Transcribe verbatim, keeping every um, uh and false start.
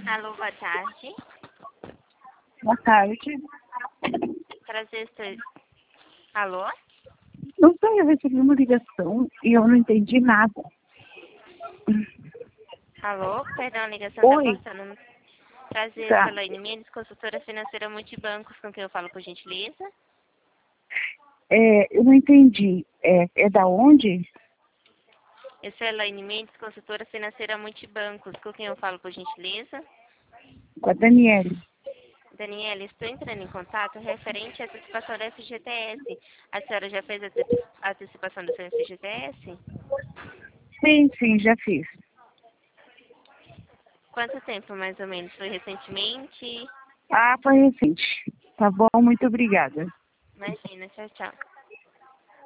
Alô, boa tarde. Boa tarde. Prazer, estou... Alô? Não sei, eu recebi uma ligação e eu não entendi nada. Alô? Perdão, a ligação está Oi. cortando. Prazer, Tá. Elaine Mendes, consultora financeira Multibancos, com quem eu falo, por gentileza. É, eu não entendi. É, é da onde? Eu sou Elaine Mendes, consultora financeira Multibancos, com quem eu falo, por gentileza. Com a Daniele. Daniela, estou entrando em contato referente à antecipação da F G T S. A senhora já fez a anteci- a antecipação do seu F G T S? Sim, sim, já fiz. Quanto tempo, mais ou menos? Foi recentemente? Ah, foi recente. Tá bom, muito obrigada. Imagina, tchau, tchau.